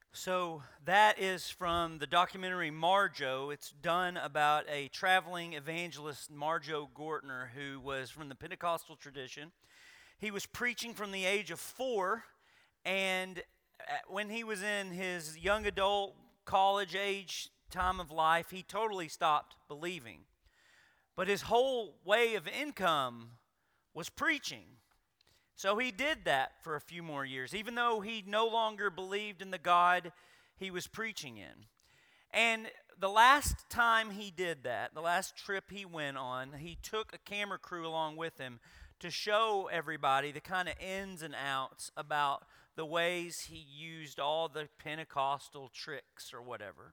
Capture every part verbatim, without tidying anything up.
So that is from the documentary Marjo. It's done about a traveling evangelist, Marjo Gortner, who was from the Pentecostal tradition. He was preaching from the age of four, and uh, when he was in his young adult, college age time of life, he totally stopped believing. But his whole way of income was preaching. So he did that for a few more years, even though he no longer believed in the God he was preaching in. And the last time he did that, the last trip he went on, he took a camera crew along with him to show everybody the kind of ins and outs about the ways he used all the Pentecostal tricks or whatever.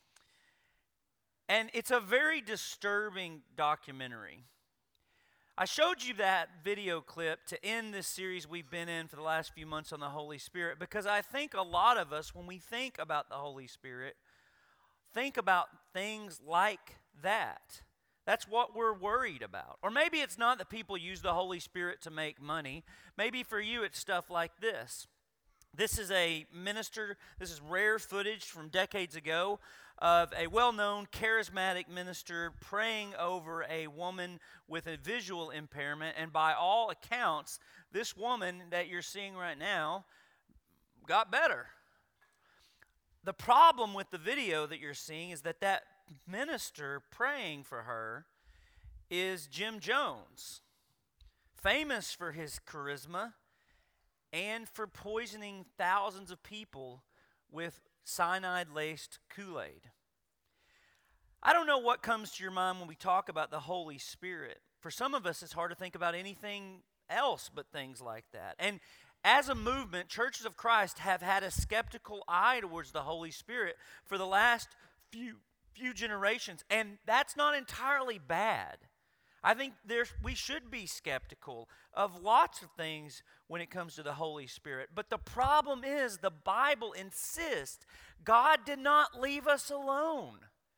And it's a very disturbing documentary. I showed you that video clip to end this series we've been in for the last few months on the Holy Spirit because I think a lot of us, when we think about the Holy Spirit, think about things like that. That's what we're worried about. Or maybe it's not that people use the Holy Spirit to make money. Maybe for you it's stuff like this. This is a minister, this is rare footage from decades ago of a well-known charismatic minister praying over a woman with a visual impairment. And by all accounts, this woman that you're seeing right now got better. The problem with the video that you're seeing is that that minister praying for her is Jim Jones, famous for his charisma and for poisoning thousands of people with cyanide-laced Kool-Aid. I don't know what comes to your mind when we talk about the Holy Spirit. For some of us, it's hard to think about anything else but things like that. And as a movement, Churches of Christ have had a skeptical eye towards the Holy Spirit for the last few, few generations, and that's not entirely bad. I think there's, we should be skeptical of lots of things when it comes to the Holy Spirit. But the problem is the Bible insists God did not leave us alone.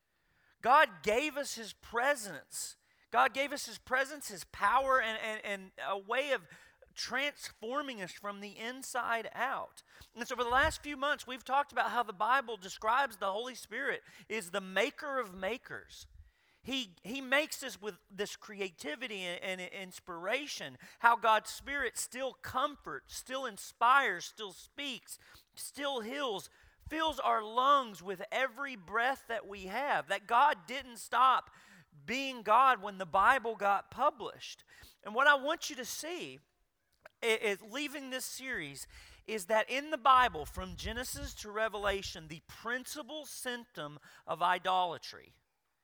God gave us His presence. God gave us His presence, His power, and, and, and a way of transforming us from the inside out. And so for the last few months, we've talked about how the Bible describes the Holy Spirit is the maker of makers. He, he makes us with this creativity and, and inspiration, how God's Spirit still comforts, still inspires, still speaks, still heals, fills our lungs with every breath that we have, that God didn't stop being God when the Bible got published. And what I want you to see is, leaving this series, is that in the Bible, from Genesis to Revelation, the principal symptom of idolatry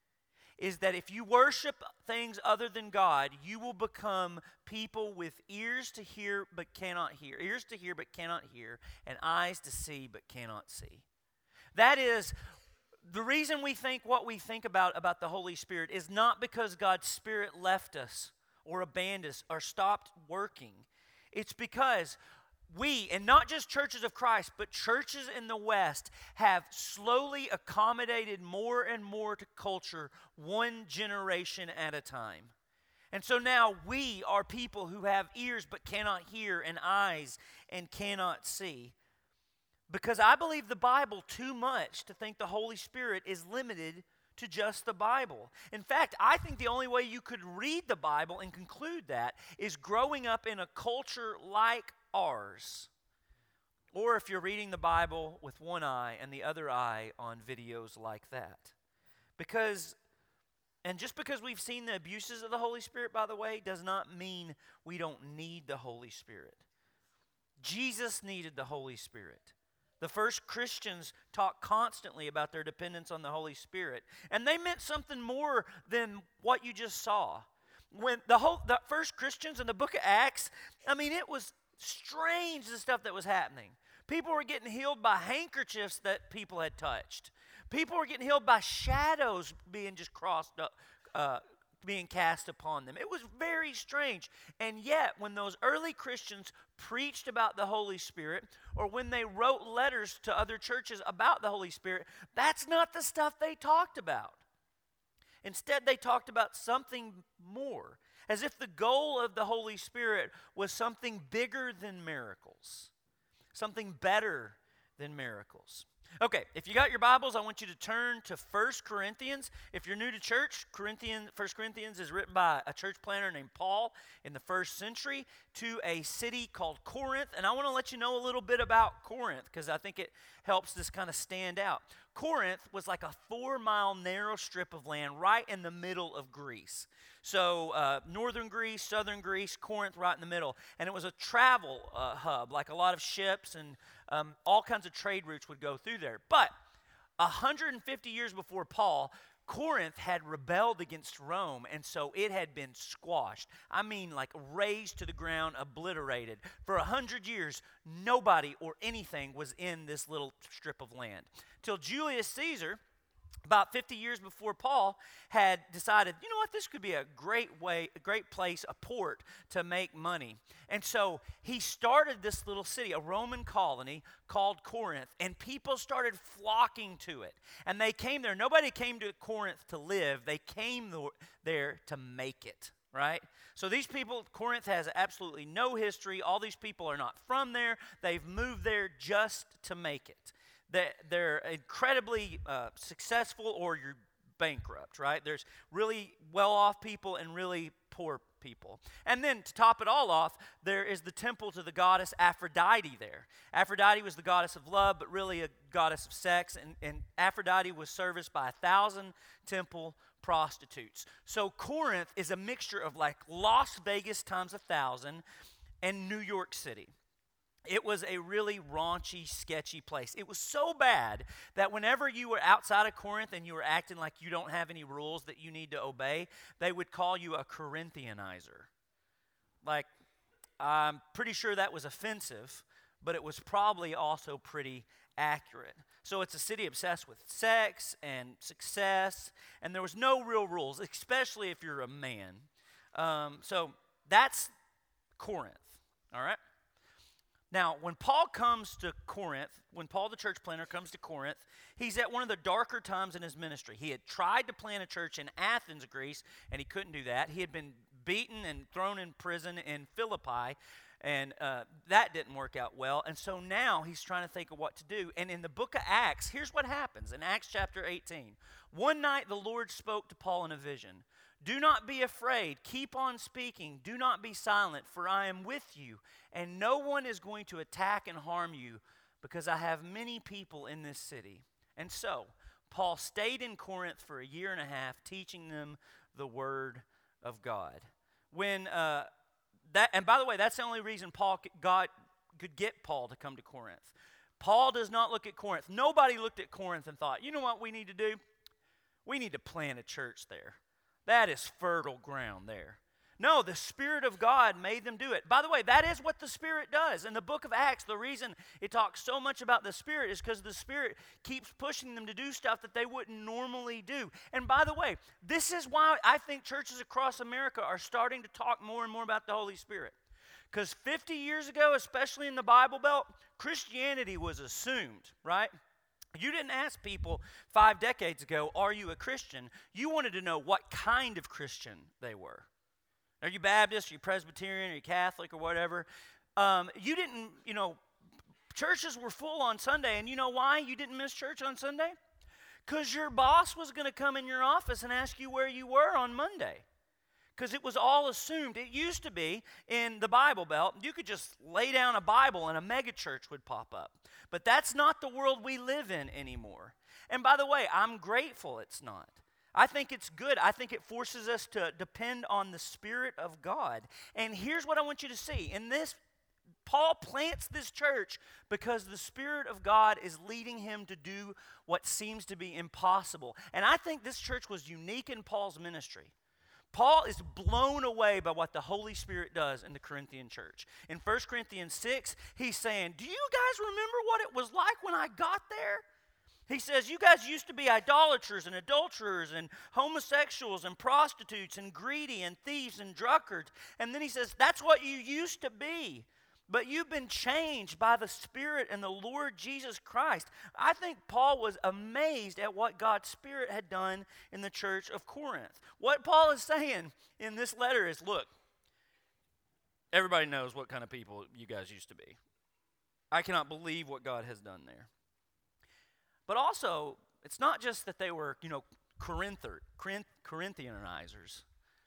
is that if you worship things other than God, you will become people with ears to hear but cannot hear, ears to hear but cannot hear, and eyes to see but cannot see. That is, the reason we think what we think about, about the Holy Spirit is not because God's Spirit left us or abandoned us or stopped working. It's because we, and not just Churches of Christ, but churches in the West, have slowly accommodated more and more to culture one generation at a time. And so now we are people who have ears but cannot hear and eyes and cannot see. Because I believe the Bible too much to think the Holy Spirit is limited to just the Bible. In fact, I think the only way you could read the Bible and conclude that is growing up in a culture like ours. Or if you're reading the Bible with one eye and the other eye on videos like that. Because, and just because we've seen the abuses of the Holy Spirit, by the way, does not mean we don't need the Holy Spirit. Jesus needed the Holy Spirit. The first Christians talked constantly about their dependence on the Holy Spirit. And they meant something more than what you just saw. When the whole the first Christians in the book of Acts, I mean, it was strange the stuff that was happening. People were getting healed by handkerchiefs that people had touched. People were getting healed by shadows being just crossed up, uh, being cast upon them. It was very strange. And yet, when those early Christians preached about the Holy Spirit, or when they wrote letters to other churches about the Holy Spirit, that's not the stuff they talked about. Instead, they talked about something more, as if the goal of the Holy Spirit was something bigger than miracles, something better than miracles. Okay, if you got your Bibles, I want you to turn to First Corinthians. If you're new to church, Corinthians, First Corinthians is written by a church planter named Paul in the first century to a city called Corinth. And I want to let you know a little bit about Corinth because I think it helps this kind of stand out. Corinth was like a four-mile narrow strip of land right in the middle of Greece. So uh, northern Greece, southern Greece, Corinth right in the middle. And it was a travel uh, hub, like a lot of ships and um, all kinds of trade routes would go through there. But one hundred fifty years before Paul, Corinth had rebelled against Rome, and so it had been squashed. I mean, like razed to the ground, obliterated. For one hundred years, nobody or anything was in this little strip of land. Till Julius Caesar, about fifty years before Paul, had decided, you know what, this could be a great way, a great place, a port to make money. And so he started this little city, a Roman colony called Corinth, and people started flocking to it. And they came there. Nobody came to Corinth to live. They came there to make it, right? So these people, Corinth has absolutely no history. All these people are not from there. They've moved there just to make it. They're incredibly uh, successful, or you're bankrupt, right? There's really well-off people and really poor people. And then to top it all off, there is the temple to the goddess Aphrodite there. Aphrodite was the goddess of love, but really a goddess of sex, and, and Aphrodite was serviced by a thousand temple prostitutes. So Corinth is a mixture of like Las Vegas times a thousand and New York City. It was a really raunchy, sketchy place. It was so bad that whenever you were outside of Corinth and you were acting like you don't have any rules that you need to obey, they would call you a Corinthianizer. Like, I'm pretty sure that was offensive, but it was probably also pretty accurate. So it's a city obsessed with sex and success, and there was no real rules, especially if you're a man. Um, so that's Corinth, all right? Now, when Paul comes to Corinth, when Paul the church planter comes to Corinth, he's at one of the darker times in his ministry. He had tried to plant a church in Athens, Greece, and he couldn't do that. He had been beaten and thrown in prison in Philippi, and uh, that didn't work out well. And so now he's trying to think of what to do. And in the book of Acts, here's what happens in Acts chapter eighteen. One night the Lord spoke to Paul in a vision. Do not be afraid. Keep on speaking. Do not be silent, for I am with you, and no one is going to attack and harm you, because I have many people in this city. And so, Paul stayed in Corinth for a year and a half, teaching them the word of God. When uh, that, and by the way, that's the only reason Paul God could get Paul to come to Corinth. Paul does not look at Corinth. Nobody looked at Corinth and thought, you know what we need to do? We need to plant a church there. That is fertile ground there. No, the Spirit of God made them do it. By the way, that is what the Spirit does. In the book of Acts, the reason it talks so much about the Spirit is because the Spirit keeps pushing them to do stuff that they wouldn't normally do. And by the way, this is why I think churches across America are starting to talk more and more about the Holy Spirit. Because fifty years ago, especially in the Bible Belt, Christianity was assumed, right? You didn't ask people five decades ago, are you a Christian? You wanted to know what kind of Christian they were. Are you Baptist, are you Presbyterian, are you Catholic, or whatever? Um, you didn't, you know, churches were full on Sunday, and you know why you didn't miss church on Sunday? Because your boss was going to come in your office and ask you where you were on Monday. Because it was all assumed. It used to be in the Bible Belt, you could just lay down a Bible and a megachurch would pop up. But that's not the world we live in anymore. And by the way, I'm grateful it's not. I think it's good. I think it forces us to depend on the Spirit of God. And here's what I want you to see. In this, Paul plants this church because the Spirit of God is leading him to do what seems to be impossible. And I think this church was unique in Paul's ministry. Paul is blown away by what the Holy Spirit does in the Corinthian church. In First Corinthians six, he's saying, do you guys remember what it was like when I got there? He says, you guys used to be idolaters and adulterers and homosexuals and prostitutes and greedy and thieves and drunkards. And then he says, that's what you used to be. But you've been changed by the Spirit and the Lord Jesus Christ. I think Paul was amazed at what God's Spirit had done in the church of Corinth. What Paul is saying in this letter is, look, everybody knows what kind of people you guys used to be. I cannot believe what God has done there. But also, it's not just that they were, you know, Corinther, Corinth, Corinthianizers.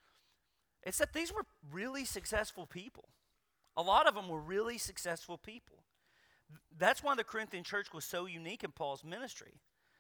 It's that these were really successful people. A lot of them were really successful people. That's why the Corinthian church was so unique in Paul's ministry.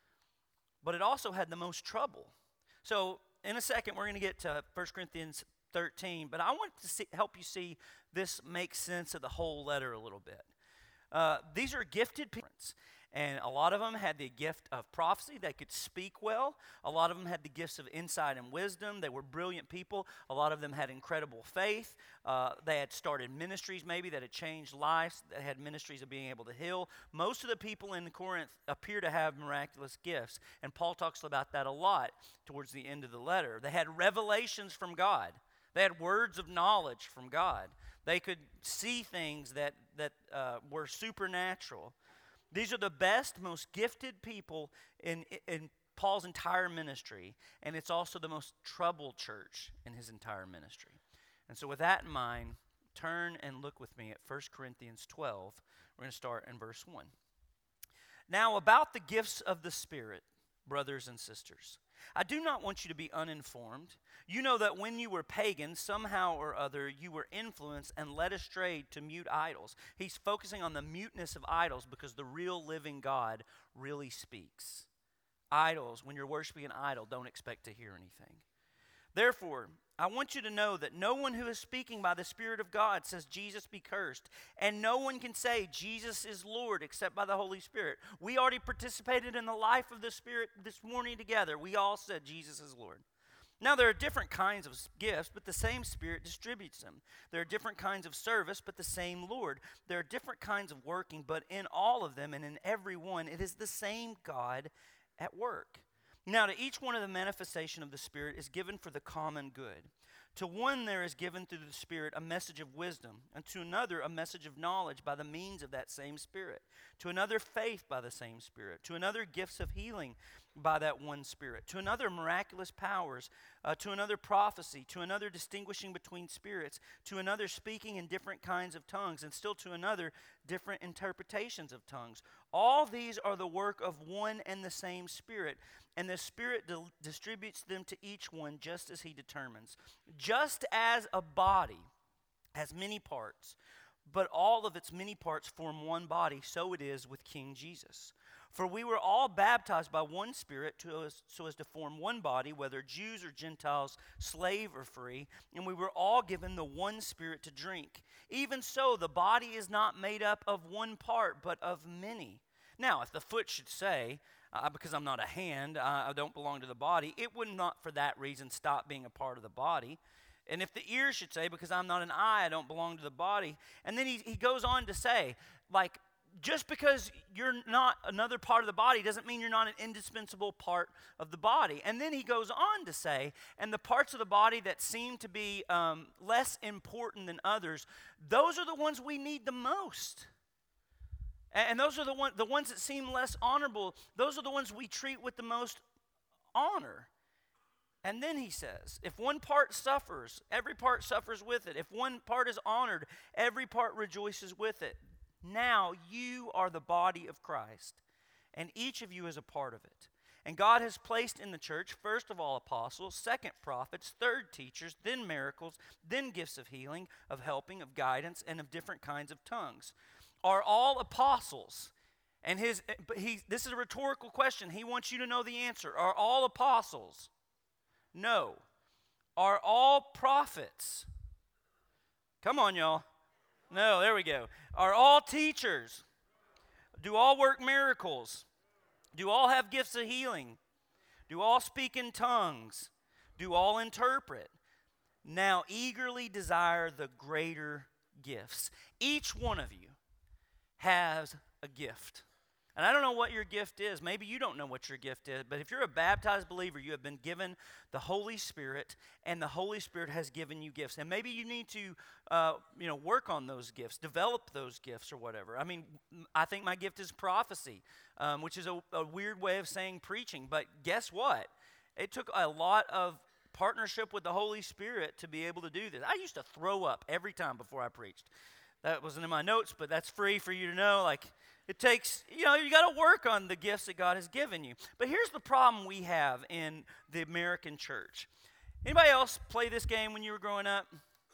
But it also had the most trouble. So in a second, we're going to get to First Corinthians thirteen. But I want to see, help you see this makes sense of the whole letter a little bit. Uh, these are gifted people. And a lot of them had the gift of prophecy. They could speak well. A lot of them had the gifts of insight and wisdom. They were brilliant people. A lot of them had incredible faith. Uh, they had started ministries maybe that had changed lives. They had ministries of being able to heal. Most of the people in Corinth appear to have miraculous gifts. And Paul talks about that a lot towards the end of the letter. They had revelations from God. They had words of knowledge from God. They could see things that, that uh, were supernatural. These are the best, most gifted people in, in Paul's entire ministry, and it's also the most troubled church in his entire ministry. And so with that in mind, turn and look with me at First Corinthians twelve. We're going to start in verse one. Now about the gifts of the Spirit, brothers and sisters, I do not want you to be uninformed. You know that when you were pagans, somehow or other, you were influenced and led astray to mute idols. He's focusing on the muteness of idols because the real living God really speaks. Idols, when you're worshiping an idol, don't expect to hear anything. Therefore, I want you to know that no one who is speaking by the Spirit of God says Jesus be cursed, and no one can say Jesus is Lord except by the Holy Spirit. We already participated in the life of the Spirit this morning together. We all said Jesus is Lord. Now, there are different kinds of gifts, but the same Spirit distributes them. There are different kinds of service, but the same Lord. There are different kinds of working, but in all of them and in every one, it is the same God at work. Now, to each one of the manifestation of the Spirit is given for the common good. To one there is given through the Spirit a message of wisdom, and to another a message of knowledge by the means of that same Spirit. To another faith by the same Spirit. To another gifts of healing by that one Spirit. To another miraculous powers. Uh, to another prophecy. To another distinguishing between spirits. To another speaking in different kinds of tongues. And still to another different interpretations of tongues. All these are the work of one and the same Spirit, and the Spirit di- distributes them to each one just as He determines. Just as a body has many parts, but all of its many parts form one body, so it is with King Jesus. For we were all baptized by one Spirit to, so as to form one body, whether Jews or Gentiles, slave or free, and we were all given the one Spirit to drink. Even so, the body is not made up of one part, but of many. Now, if the foot should say, uh, because I'm not a hand, uh, I don't belong to the body, it would not for that reason stop being a part of the body. And if the ear should say, because I'm not an eye, I don't belong to the body. And then he, he goes on to say, like, just because you're not another part of the body doesn't mean you're not an indispensable part of the body. And then he goes on to say, and the parts of the body that seem to be um, less important than others, those are the ones we need the most. And those are the, one, the ones that seem less honorable. Those are the ones we treat with the most honor. And then he says, if one part suffers, every part suffers with it. If one part is honored, every part rejoices with it. Now you are the body of Christ, and each of you is a part of it. And God has placed in the church, first of all, apostles, second, prophets, third, teachers, then miracles, then gifts of healing, of helping, of guidance, and of different kinds of tongues. Are all apostles? And his he this is a rhetorical question. He wants you to know the answer. Are all apostles? No. Are all prophets? Come on, y'all. No, there we go. Are all teachers? Do all work miracles? Do all have gifts of healing? Do all speak in tongues? Do all interpret? Now eagerly desire the greater gifts. Each one of you has a gift. And I don't know what your gift is. Maybe you don't know what your gift is. But if you're a baptized believer, you have been given the Holy Spirit, and the Holy Spirit has given you gifts. And maybe you need to, uh, you know, work on those gifts, develop those gifts or whatever. I mean, I think my gift is prophecy, um, which is a, a weird way of saying preaching. But guess what? It took a lot of partnership with the Holy Spirit to be able to do this. I used to throw up every time before I preached. That wasn't in my notes, but that's free for you to know. Like, it takes, you know, you got to work on the gifts that God has given you. But here's the problem we have in the American church. Anybody else play this game when you were growing up?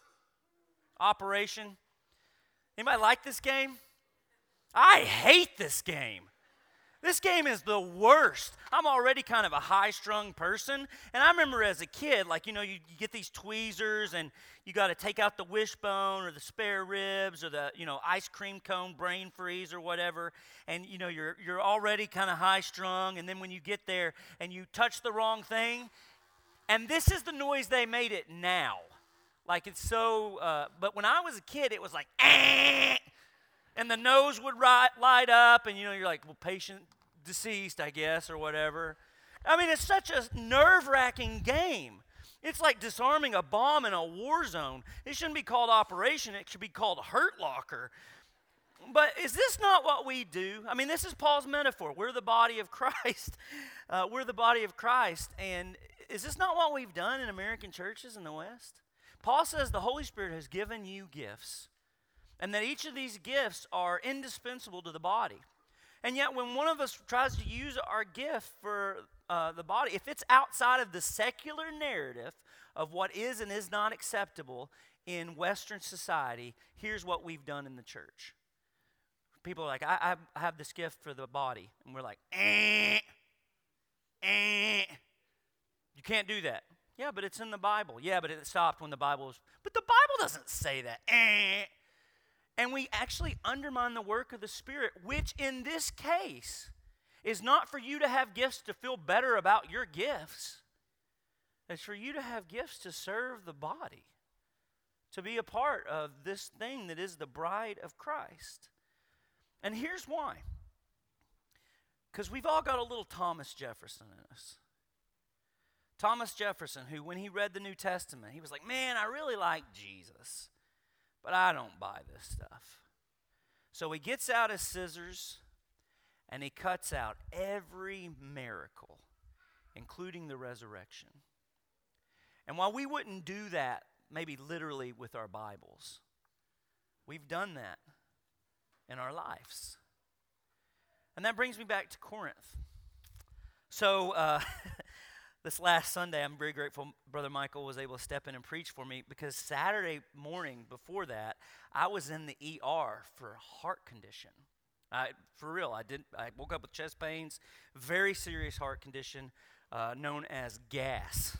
Operation? Anybody like this game? I hate this game. This game is the worst. I'm already kind of a high-strung person, and I remember as a kid, like, you know, you, you get these tweezers, and you got to take out the wishbone or the spare ribs or the, you know, ice cream cone brain freeze or whatever, and, you know, you're you're already kind of high-strung, and then when you get there and you touch the wrong thing, and this is the noise they made it now. Like, it's so, uh, but when I was a kid, it was like, eh, and the nose would ri- light up, and, you know, you're like, well, patient deceased, I guess, or whatever. I mean, it's such a nerve-wracking game. It's like disarming a bomb in a war zone. It shouldn't be called Operation. It should be called Hurt Locker. But is this not what we do? I mean, this is Paul's metaphor. We're the body of Christ. Uh, we're the body of Christ. And is this not what we've done in American churches in the West? Paul says the Holy Spirit has given you gifts, and that each of these gifts are indispensable to the body. And yet when one of us tries to use our gift for uh, the body, if it's outside of the secular narrative of what is and is not acceptable in Western society, here's what we've done in the church. People are like, I, I have this gift for the body. And we're like, eh, eh. You can't do that. Yeah, but it's in the Bible. Yeah, but it stopped when the Bible was, but the Bible doesn't say that. Eh. And we actually undermine the work of the Spirit, which in this case is not for you to have gifts to feel better about your gifts. It's for you to have gifts to serve the body, to be a part of this thing that is the bride of Christ. And here's why. Because we've all got a little Thomas Jefferson in us. Thomas Jefferson, who when he read the New Testament, he was like, man, I really like Jesus, but I don't buy this stuff. So he gets out his scissors and he cuts out every miracle, including the resurrection. And while we wouldn't do that, maybe literally with our Bibles, we've done that in our lives. And that brings me back to Corinth. So, uh, this last Sunday, I'm very grateful Brother Michael was able to step in and preach for me, because Saturday morning before that, I was in the E R for a heart condition. I, for real, I did. I woke up with chest pains, very serious heart condition uh, known as gas.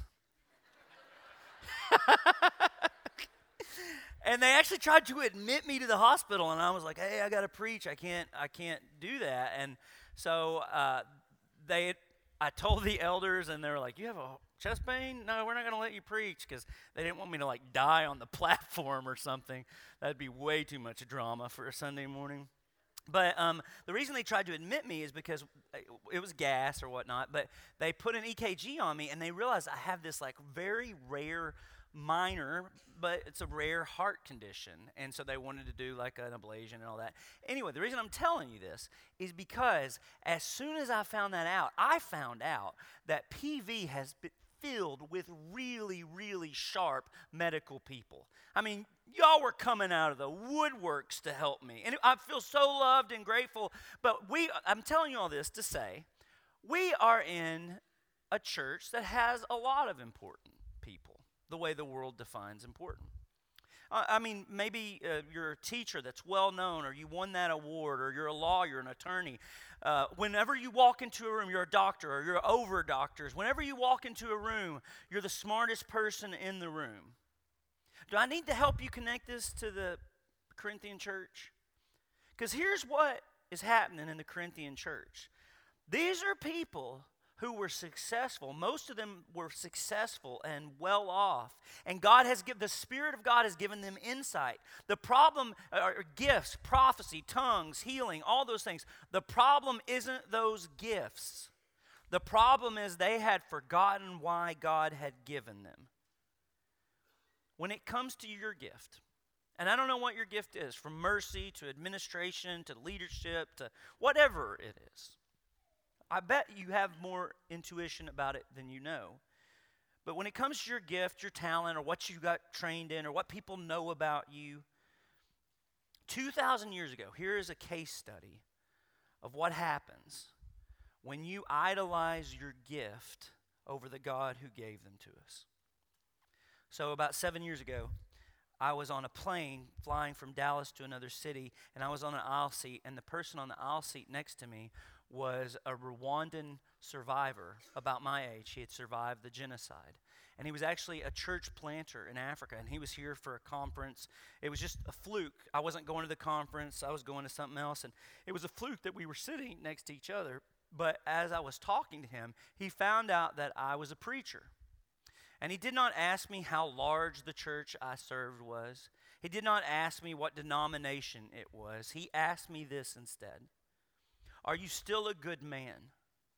And they actually tried to admit me to the hospital, and I was like, "Hey, I got to preach. I can't. I can't do that." And so uh, they. I told the elders, and they were like, you have a chest pain? No, we're not going to let you preach, because they didn't want me to, like, die on the platform or something. That'd be way too much drama for a Sunday morning. But um, the reason they tried to admit me is because it was gas or whatnot, but they put an E K G on me, and they realized I have this, like, very rare, minor, but it's a rare heart condition. And so they wanted to do like an ablation and all that. Anyway, the reason I'm telling you this is because as soon as I found that out, I found out that P V has been filled with really, really sharp medical people. I mean, y'all were coming out of the woodworks to help me. And I feel so loved and grateful. But we, I'm telling you all this to say, we are in a church that has a lot of important people, the way the world defines important. Uh, I mean, maybe uh, you're a teacher that's well known, or you won that award, or you're a lawyer, an attorney. Uh, whenever you walk into a room, you're a doctor, or you're over doctors. Whenever you walk into a room, you're the smartest person in the room. Do I need to help you connect this to the Corinthian church? Because here's what is happening in the Corinthian church. These are people who were successful. Most of them were successful and well off. And God has given, the Spirit of God has given them insight. The problem are gifts, prophecy, tongues, healing, all those things. The problem isn't those gifts. The problem is they had forgotten why God had given them. When it comes to your gift, and I don't know what your gift is, from mercy to administration to leadership to whatever it is, I bet you have more intuition about it than you know. But when it comes to your gift, your talent, or what you got trained in, or what people know about you, two thousand years ago, here is a case study of what happens when you idolize your gift over the God who gave them to us. So about seven years ago, I was on a plane flying from Dallas to another city, and I was on an aisle seat, and the person on the aisle seat next to me was a Rwandan survivor about my age. He had survived the genocide. And he was actually a church planter in Africa, and he was here for a conference. It was just a fluke. I wasn't going to the conference. I was going to something else, and it was a fluke that we were sitting next to each other. But as I was talking to him, he found out that I was a preacher. And he did not ask me how large the church I served was. He did not ask me what denomination it was. He asked me this instead: are you still a good man?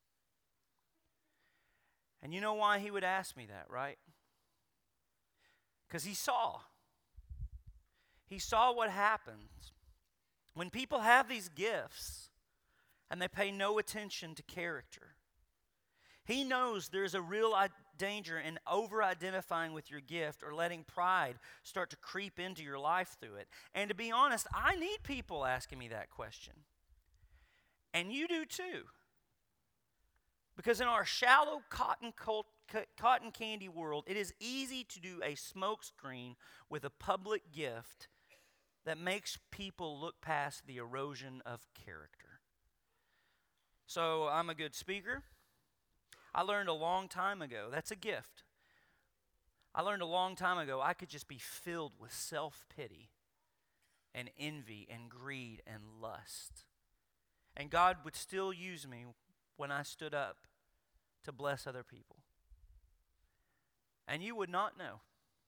And you know why he would ask me that, right? Because he saw. He saw what happens when people have these gifts and they pay no attention to character. He knows there's a real danger in over-identifying with your gift or letting pride start to creep into your life through it. And to be honest, I need people asking me that question. And you do too. Because in our shallow cotton, cult, cotton candy world, it is easy to do a smokescreen with a public gift that makes people look past the erosion of character. So I'm a good speaker. I learned a long time ago, that's a gift. I learned a long time ago I could just be filled with self-pity and envy and greed and lust. And God would still use me when I stood up to bless other people. And you would not know.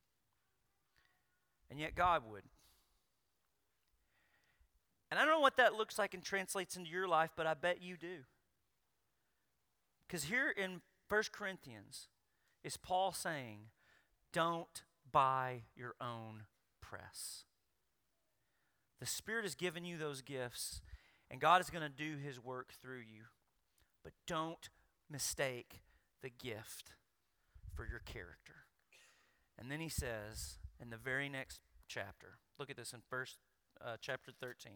And yet God would. And I don't know what that looks like and translates into your life, but I bet you do. Because here in First Corinthians is Paul saying, don't buy your own press. The Spirit has given you those gifts, and God is going to do His work through you. But don't mistake the gift for your character. And then he says in the very next chapter, look at this in first uh, chapter thirteen.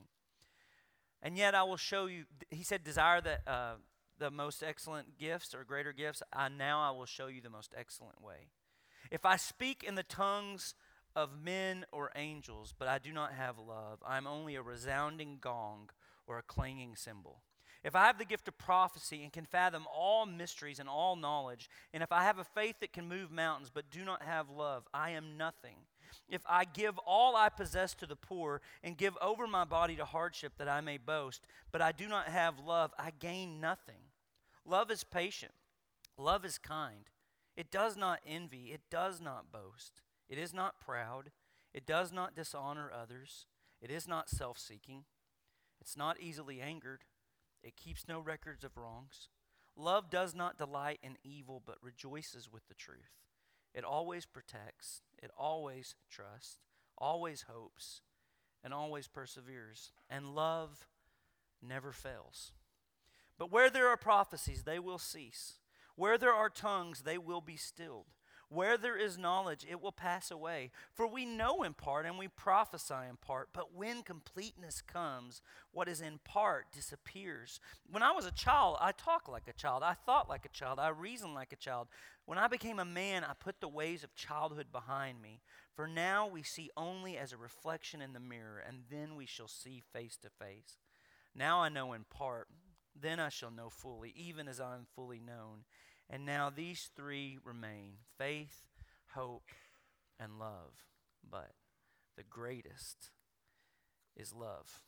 And yet I will show you, he said, desire the, uh, the most excellent gifts or greater gifts. I, now I will show you the most excellent way. If I speak in the tongues of men or angels, but I do not have love, I am only a resounding gong or a clanging cymbal. If I have the gift of prophecy and can fathom all mysteries and all knowledge, and if I have a faith that can move mountains but do not have love, I am nothing. If I give all I possess to the poor and give over my body to hardship that I may boast, but I do not have love, I gain nothing. Love is patient. Love is kind. It does not envy. It does not boast. It is not proud. It does not dishonor others. It is not self-seeking. It's not easily angered. It keeps no records of wrongs. Love does not delight in evil, but rejoices with the truth. It always protects. It always trusts, always hopes, and always perseveres. And love never fails. But where there are prophecies, they will cease. Where there are tongues, they will be stilled. Where there is knowledge, it will pass away. For we know in part and we prophesy in part, but when completeness comes, what is in part disappears. When I was a child, I talked like a child. I thought like a child. I reasoned like a child. When I became a man, I put the ways of childhood behind me. For now we see only as a reflection in the mirror, and then we shall see face to face. Now I know in part, then I shall know fully, even as I am fully known. And now these three remain: faith, hope, and love. But the greatest is love.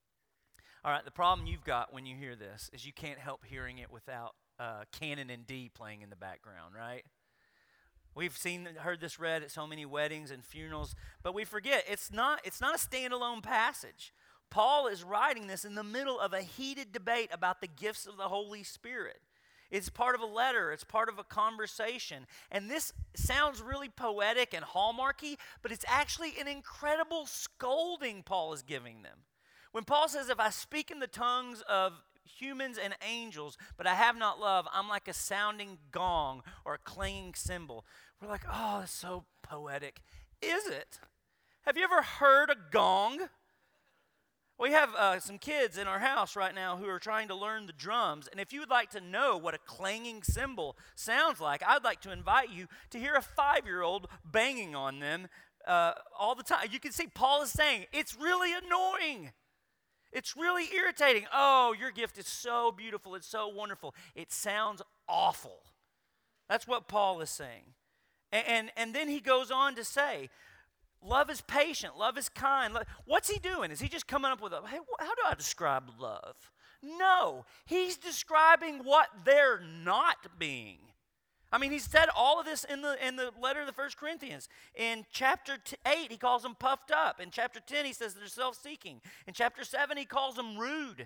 All right, the problem you've got when you hear this is you can't help hearing it without uh, Canon in D playing in the background, right? We've seen, heard this read at so many weddings and funerals, but we forget it's not, it's not a standalone passage. Paul is writing this in the middle of a heated debate about the gifts of the Holy Spirit. It's part of a letter. It's part of a conversation. And this sounds really poetic and hallmarky, but it's actually an incredible scolding Paul is giving them. When Paul says, if I speak in the tongues of humans and angels, but I have not love, I'm like a sounding gong or a clanging cymbal. We're like, oh, that's so poetic. Is it? Have you ever heard a gong? We have uh, some kids in our house right now who are trying to learn the drums, and if you would like to know what a clanging cymbal sounds like, I'd like to invite you to hear a five-year-old banging on them uh, all the time. You can see Paul is saying, it's really annoying. It's really irritating. Oh, your gift is so beautiful. It's so wonderful. It sounds awful. That's what Paul is saying. And, and, and then he goes on to say, love is patient. Love is kind. What's he doing? Is he just coming up with a, hey, how do I describe love? No, he's describing what they're not being. I mean, he said all of this in the in the letter of the First Corinthians. In chapter eight, he calls them puffed up. In chapter ten, he says they're self-seeking. In chapter seven, he calls them rude.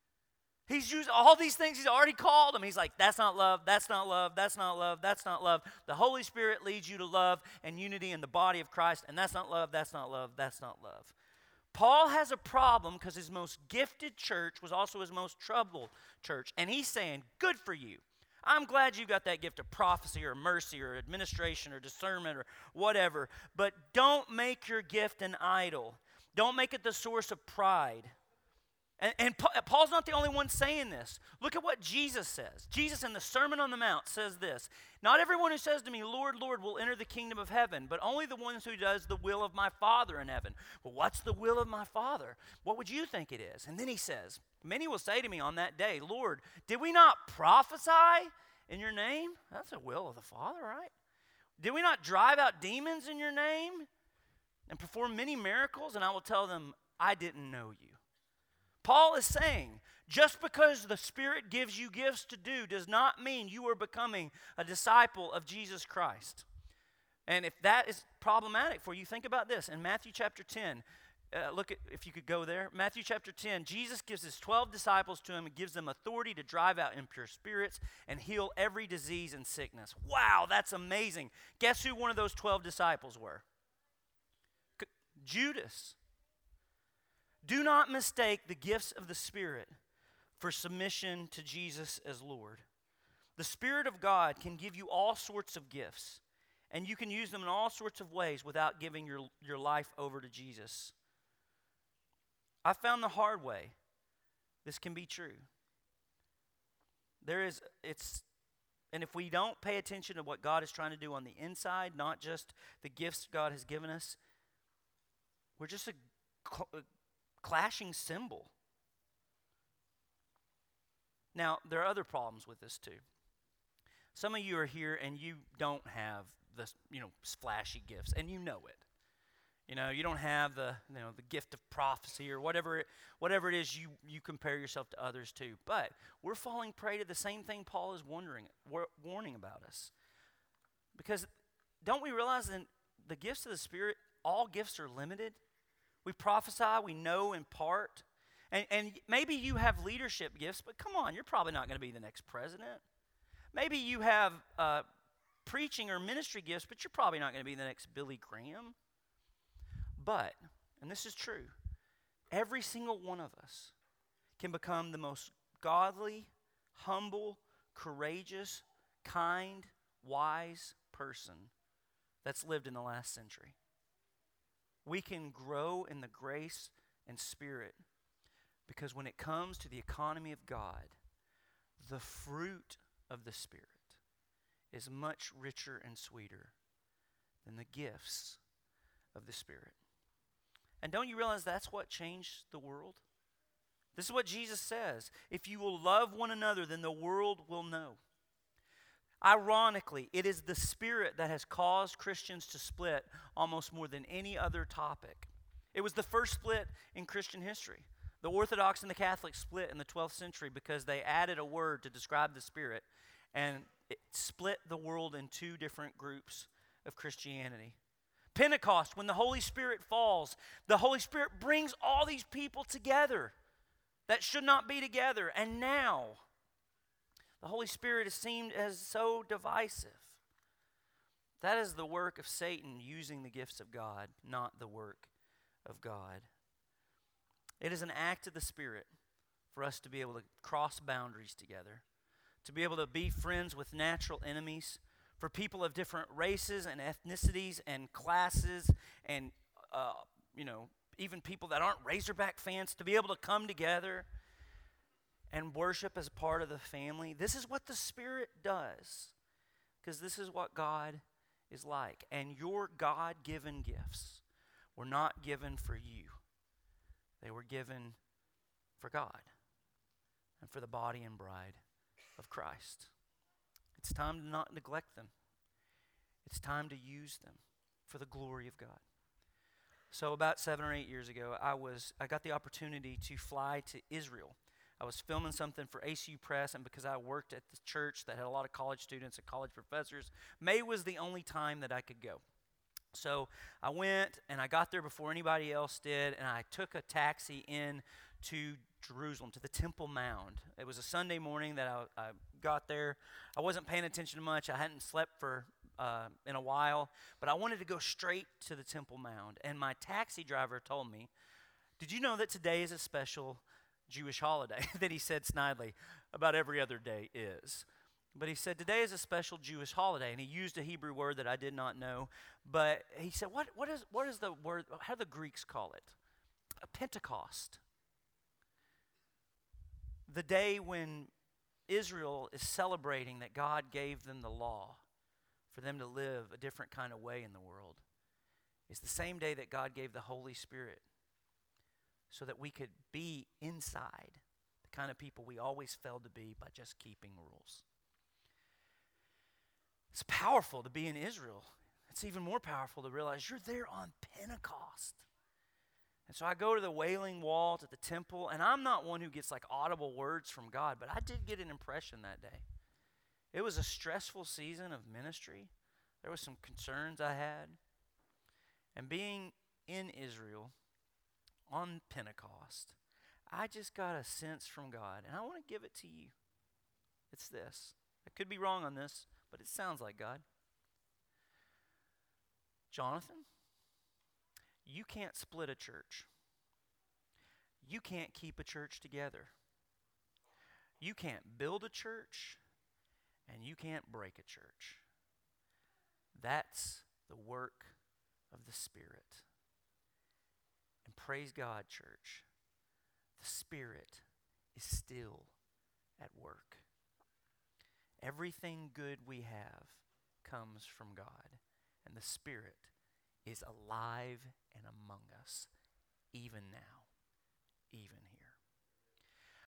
He's used all these things he's already called them. He's like, that's not love, that's not love, that's not love, that's not love. The Holy Spirit leads you to love and unity in the body of Christ, and that's not love, that's not love, that's not love. Paul has a problem because his most gifted church was also his most troubled church. And he's saying, good for you. I'm glad you got that gift of prophecy or mercy or administration or discernment or whatever. But don't make your gift an idol. Don't make it the source of pride. And, and Paul's not the only one saying this. Look at what Jesus says. Jesus in the Sermon on the Mount says this. Not everyone who says to me, Lord, Lord, will enter the kingdom of heaven, but only the ones who does the will of my Father in heaven. Well, what's the will of my Father? What would you think it is? And then he says, many will say to me on that day, Lord, did we not prophesy in your name? That's the will of the Father, right? Did we not drive out demons in your name and perform many miracles? And I will tell them, I didn't know you. Paul is saying, just because the Spirit gives you gifts to do does not mean you are becoming a disciple of Jesus Christ. And if that is problematic for you, think about this. In Matthew chapter ten, uh, look at, if you could go there. Matthew chapter ten, Jesus gives his twelve disciples to him and gives them authority to drive out impure spirits and heal every disease and sickness. Wow, that's amazing. Guess who one of those twelve disciples were? C- Judas. Do not mistake the gifts of the Spirit for submission to Jesus as Lord. The Spirit of God can give you all sorts of gifts, and you can use them in all sorts of ways without giving your, your life over to Jesus. I found the hard way this can be true. There is, it's, and if we don't pay attention to what God is trying to do on the inside, not just the gifts God has given us, we're just a, a clashing cymbal. Now, there are other problems with this too. Some of you are here and you don't have the, you know, flashy gifts, and you know it. You know, you don't have the, you know, the gift of prophecy or whatever it, whatever it is you, you compare yourself to others to. But we're falling prey to the same thing Paul is wondering, warning about us. Because don't we realize that the gifts of the Spirit, all gifts are limited? We prophesy, we know in part. And, and maybe you have leadership gifts, but come on, you're probably not going to be the next president. Maybe you have uh, preaching or ministry gifts, but you're probably not going to be the next Billy Graham. But, and this is true, every single one of us can become the most godly, humble, courageous, kind, wise person that's lived in the last century. We can grow in the grace and Spirit because when it comes to the economy of God, the fruit of the Spirit is much richer and sweeter than the gifts of the Spirit. And don't you realize that's what changed the world? This is what Jesus says. If you will love one another, then the world will know. Ironically, it is the Spirit that has caused Christians to split almost more than any other topic. It was the first split in Christian history. The Orthodox and the Catholics split in the twelfth century because they added a word to describe the Spirit, and it split the world in two different groups of Christianity. Pentecost, when the Holy Spirit falls, the Holy Spirit brings all these people together that should not be together. And now, the Holy Spirit is seen as so divisive. That is the work of Satan using the gifts of God, not the work of God. It is an act of the Spirit for us to be able to cross boundaries together, to be able to be friends with natural enemies, for people of different races and ethnicities and classes and, uh, you know, even people that aren't Razorback fans, to be able to come together and worship as part of the family. This is what the Spirit does, because this is what God is like. And your God-given gifts were not given for you. They were given for God and for the body and bride of Christ. It's time to not neglect them. It's time to use them for the glory of God. So about seven or eight years ago, I was I got the opportunity to fly to Israel. I was filming something for A C U Press, and because I worked at the church that had a lot of college students and college professors, May was the only time that I could go. So I went, and I got there before anybody else did, and I took a taxi in to Jerusalem, to the Temple Mount. It was a Sunday morning that I, I got there. I wasn't paying attention to much. I hadn't slept for uh, in a while, but I wanted to go straight to the Temple Mount. And my taxi driver told me, "Did you know that today is a special Jewish holiday?" That he said snidely, about every other day is. But he said, today is a special Jewish holiday, and he used a Hebrew word that I did not know. But he said, what, what, is, what is the word, how do the Greeks call it? A Pentecost. The day when Israel is celebrating that God gave them the law for them to live a different kind of way in the world. It's the same day that God gave the Holy Spirit so that we could be inside the kind of people we always failed to be by just keeping rules. It's powerful to be in Israel. It's even more powerful to realize you're there on Pentecost. And so I go to the Wailing Wall, to the temple, and I'm not one who gets like audible words from God, but I did get an impression that day. It was a stressful season of ministry. There was some concerns I had. And being in Israel on Pentecost, I just got a sense from God, and I want to give it to you. It's this. I could be wrong on this, but it sounds like God. Jonathan, you can't split a church. You can't keep a church together. You can't build a church, and you can't break a church. That's the work of the Spirit. And praise God, church, the Spirit is still at work. Everything good we have comes from God, and the Spirit is alive and among us, even now, even